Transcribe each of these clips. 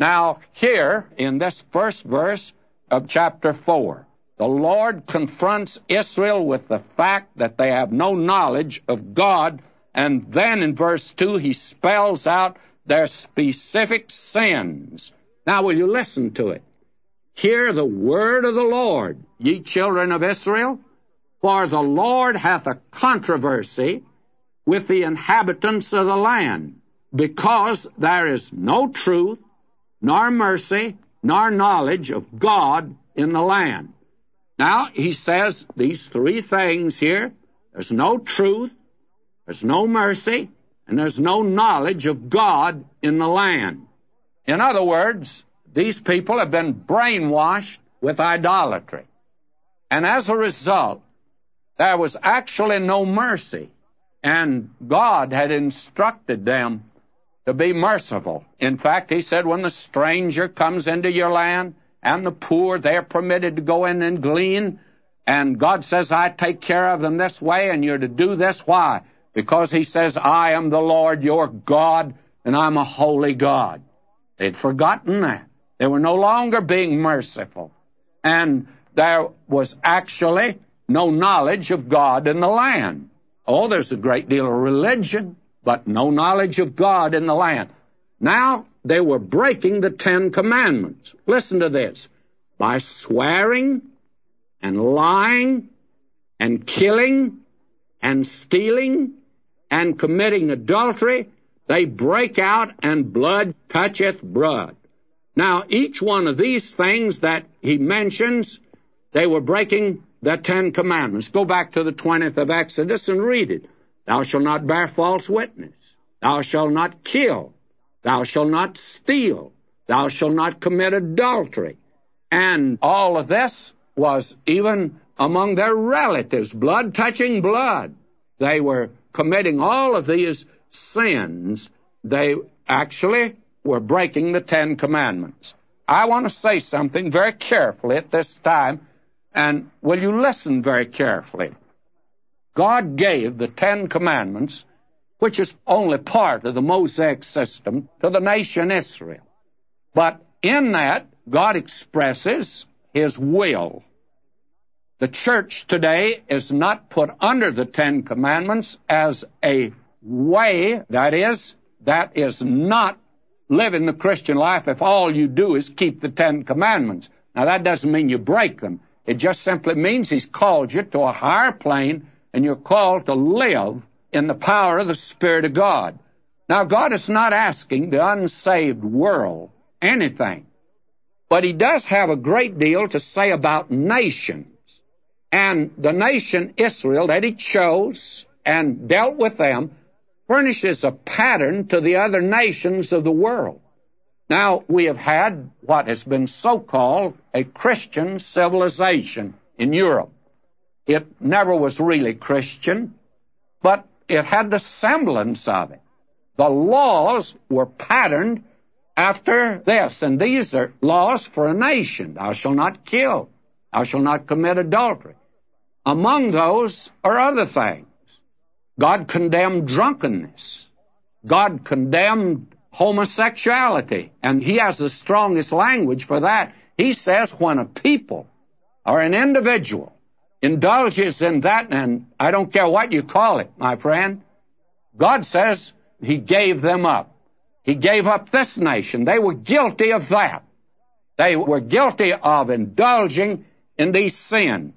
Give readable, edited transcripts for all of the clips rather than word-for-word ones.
Now, here in this first verse of chapter 4, the Lord confronts Israel with the fact that they have no knowledge of God, and then in verse 2 he spells out their specific sins. Now, will you listen to it? Hear the word of the Lord, ye children of Israel, for the Lord hath a controversy with the inhabitants of the land, because there is no truth, nor mercy, nor knowledge of God in the land. Now, he says these three things here. There's no truth, there's no mercy, and there's no knowledge of God in the land. In other words, these people have been brainwashed with idolatry. And as a result, there was actually no mercy. And God had instructed them to be merciful. In fact, he said, when the stranger comes into your land and the poor, they're permitted to go in and glean. And God says, I take care of them this way, and you're to do this. Why? Because he says, I am the Lord your God, and I'm a holy God. They'd forgotten that. They were no longer being merciful. And there was actually no knowledge of God in the land. Oh, there's a great deal of religion, but no knowledge of God in the land. Now, they were breaking the 10 Commandments. Listen to this. By swearing and lying and killing and stealing and committing adultery, they break out, and blood toucheth blood. Now, each one of these things that he mentions, they were breaking the 10 Commandments. Go back to the 20th of Exodus and read it. Thou shalt not bear false witness. Thou shalt not kill. Thou shalt not steal. Thou shalt not commit adultery. And all of this was even among their relatives, blood touching blood. They were committing all of these sins. They actually were breaking the 10 Commandments. I want to say something very carefully at this time, and will you listen very carefully? God gave the 10 Commandments, which is only part of the Mosaic system, to the nation Israel. But in that, God expresses his will. The church today is not put under the 10 Commandments as a way, that is not living the Christian life if all you do is keep the 10 Commandments. Now, that doesn't mean you break them. It just simply means he's called you to a higher plane, and you're called to live in the power of the Spirit of God. Now, God is not asking the unsaved world anything, but he does have a great deal to say about nations. And the nation Israel that he chose and dealt with them furnishes a pattern to the other nations of the world. Now, we have had what has been so-called a Christian civilization in Europe. It never was really Christian, but it had the semblance of it. The laws were patterned after this, and these are laws for a nation. Thou shalt not kill. Thou shalt not commit adultery. Among those are other things. God condemned drunkenness. God condemned homosexuality, and he has the strongest language for that. He says when a people or an individual indulges in that, and I don't care what you call it, my friend, God says he gave them up. He gave up this nation. They were guilty of that. They were guilty of indulging in these sins.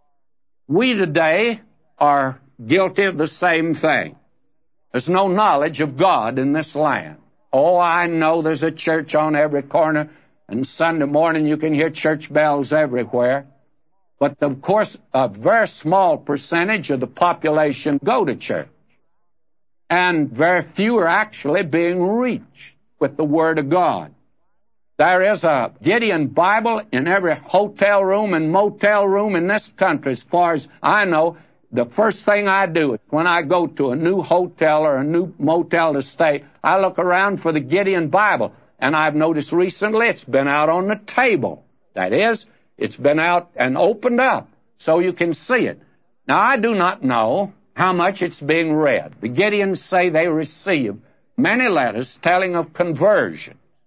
We today are guilty of the same thing. There's no knowledge of God in this land. Oh, I know there's a church on every corner, and Sunday morning you can hear church bells everywhere. But, of course, a very small percentage of the population go to church. And very few are actually being reached with the Word of God. There is a Gideon Bible in every hotel room and motel room in this country. As far as I know, the first thing I do is when I go to a new hotel or a new motel to stay, I look around for the Gideon Bible. And I've noticed recently it's been out on the table. That is, it's been out and opened up so you can see it. Now, I do not know how much it's being read. The Gideons say they receive many letters telling of conversion.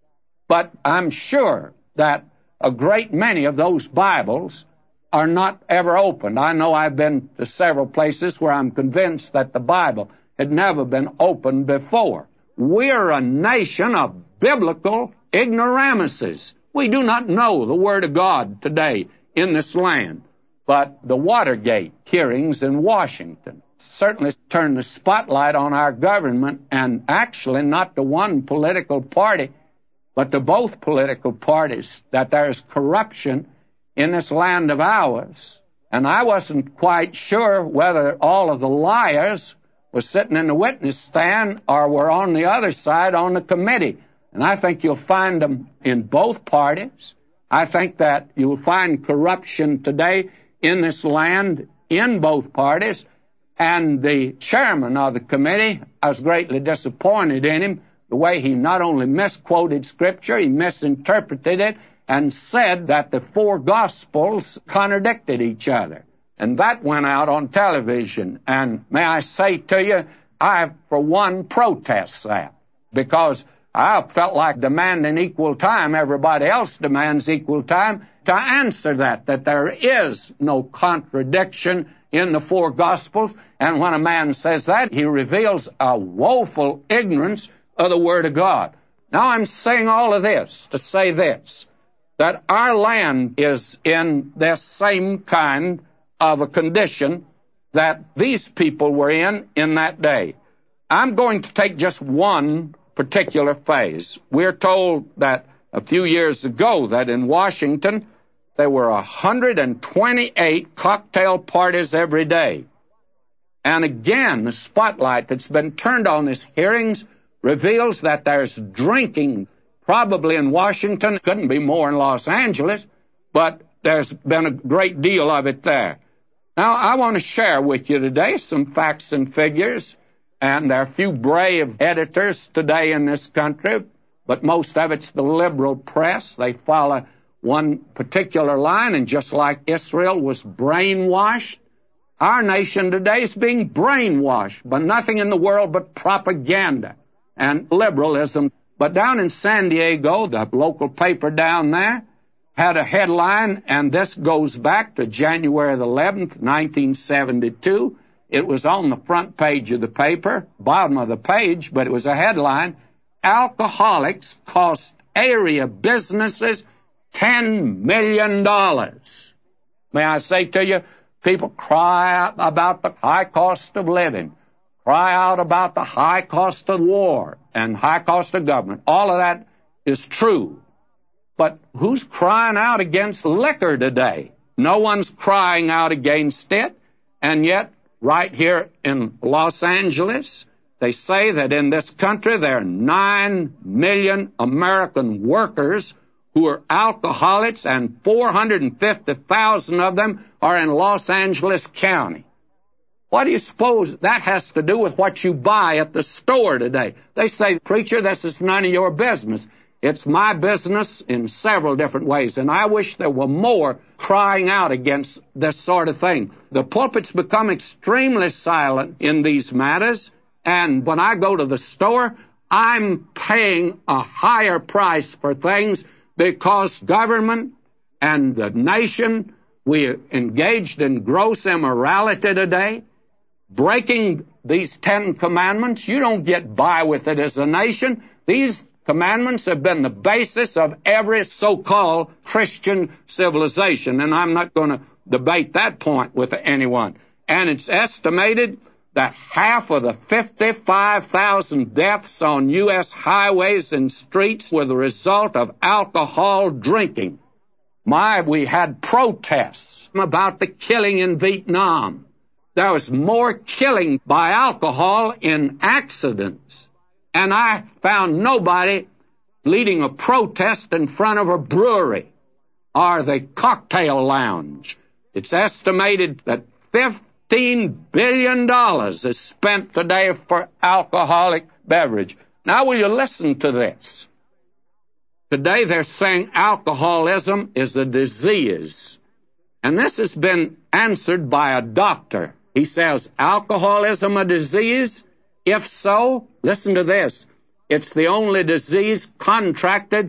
But I'm sure that a great many of those Bibles are not ever opened. I know I've been to several places where I'm convinced that the Bible had never been opened before. We're a nation of biblical ignoramuses. We do not know the Word of God today in this land. But the Watergate hearings in Washington certainly turned the spotlight on our government, and actually not to one political party, but to both political parties, that there's corruption in this land of ours. And I wasn't quite sure whether all of the liars were sitting in the witness stand or were on the other side on the committee. And I think you'll find them in both parties. I think that you'll find corruption today in this land in both parties. And the chairman of the committee, I was greatly disappointed in him, the way he not only misquoted Scripture, he misinterpreted it and said that the four Gospels contradicted each other. And that went out on television. And may I say to you, I, for one, protest that, because I felt like demanding equal time. Everybody else demands equal time to answer that there is no contradiction in the four Gospels. And when a man says that, he reveals a woeful ignorance of the Word of God. Now, I'm saying all of this to say this, that our land is in this same kind of a condition that these people were in that day. I'm going to take just one particular phase. We're told that a few years ago that in Washington there were 128 cocktail parties every day. And again, the spotlight that's been turned on these hearings reveals that there's drinking probably in Washington. It couldn't be more in Los Angeles, but there's been a great deal of it there. Now, I want to share with you today some facts and figures, and there are a few brave editors today in this country, but most of it's the liberal press. They follow one particular line, and just like Israel was brainwashed, our nation today is being brainwashed by nothing in the world but propaganda and liberalism. But down in San Diego, the local paper down there had a headline, and this goes back to January the 11th, 1972. It was on the front page of the paper, bottom of the page, but it was a headline: Alcoholics cost area businesses $10 million. May I say to you, people cry out about the high cost of living, cry out about the high cost of war and high cost of government. All of that is true. But who's crying out against liquor today? No one's crying out against it. And yet, right here in Los Angeles, they say that in this country there are 9 million American workers who are alcoholics, and 450,000 of them are in Los Angeles County. What do you suppose that has to do with what you buy at the store today? They say, preacher, this is none of your business. It's my business in several different ways, and I wish there were more crying out against this sort of thing. The pulpit's become extremely silent in these matters, and when I go to the store, I'm paying a higher price for things because government and the nation, we're engaged in gross immorality today, breaking these 10 commandments. You don't get by with it as a nation. These commandments have been the basis of every so-called Christian civilization, and I'm not going to debate that point with anyone. And it's estimated that half of the 55,000 deaths on U.S. highways and streets were the result of alcohol drinking. We had protests about the killing in Vietnam. There was more killing by alcohol in accidents. And I found nobody leading a protest in front of a brewery or the cocktail lounge. It's estimated that $15 billion is spent today for alcoholic beverage. Now, will you listen to this? Today they're saying alcoholism is a disease. And this has been answered by a doctor. He says, alcoholism a disease? If so, listen to this. It's the only disease contracted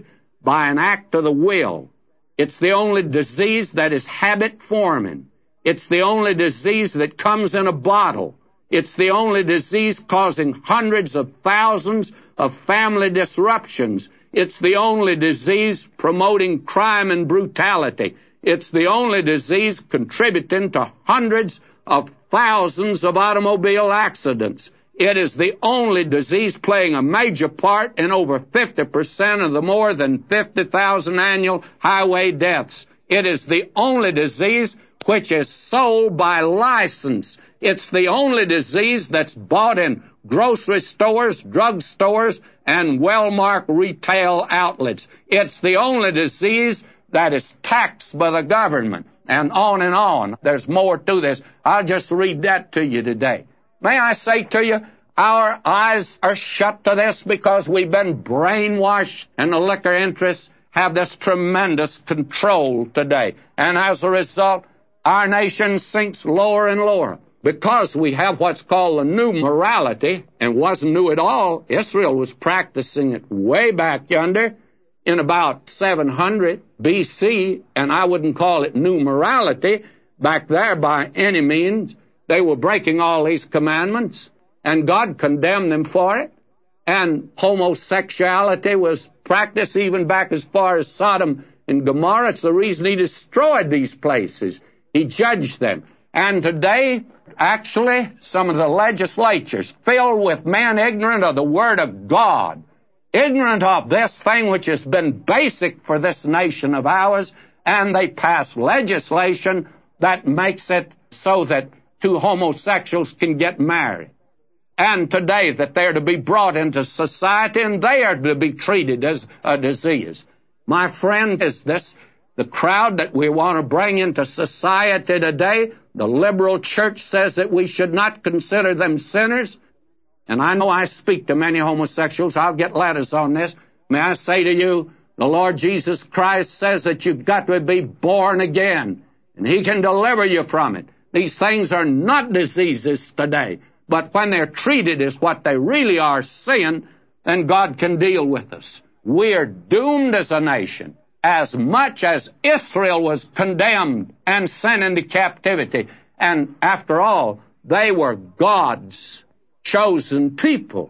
by an act of the will. It's the only disease that is habit-forming. It's the only disease that comes in a bottle. It's the only disease causing hundreds of thousands of family disruptions. It's the only disease promoting crime and brutality. It's the only disease contributing to hundreds of thousands of automobile accidents. It is the only disease playing a major part in over 50% of the more than 50,000 annual highway deaths. It is the only disease which is sold by license. It's the only disease that's bought in grocery stores, drug stores, and well-marked retail outlets. It's the only disease that is taxed by the government, and on and on. There's more to this. I'll just read that to you today. May I say to you, our eyes are shut to this because we've been brainwashed, and the liquor interests have this tremendous control today. And as a result, our nation sinks lower and lower because we have what's called the new morality, and wasn't new at all. Israel was practicing it way back yonder in about 700 B.C., and I wouldn't call it new morality back there by any means. They were breaking all these commandments, and God condemned them for it. And homosexuality was practiced even back as far as Sodom and Gomorrah. It's the reason He destroyed these places. He judged them. And today, actually, some of the legislatures filled with men ignorant of the Word of God, ignorant of this thing which has been basic for this nation of ours, and they pass legislation that makes it so that two homosexuals can get married. And today that they're to be brought into society and they are to be treated as a disease. My friend, is this the crowd that we want to bring into society today? The liberal church says that we should not consider them sinners. And I know I speak to many homosexuals. I'll get letters on this. May I say to you, the Lord Jesus Christ says that you've got to be born again, and He can deliver you from it. These things are not diseases today, but when they're treated as what they really are, sin, then God can deal with us. We're doomed as a nation, as much as Israel was condemned and sent into captivity. And after all, they were God's chosen people.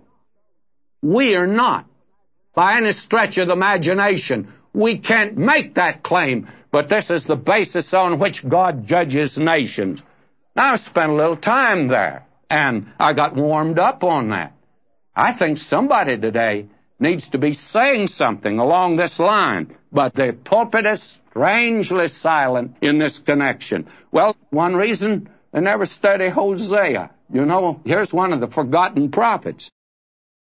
We are not. By any stretch of the imagination, we can't make that claim, but this is the basis on which God judges nations. Now, I've spent a little time there, and I got warmed up on that. I think somebody today needs to be saying something along this line, but the pulpit is strangely silent in this connection. Well, one reason, they never study Hosea. You know, here's one of the forgotten prophets.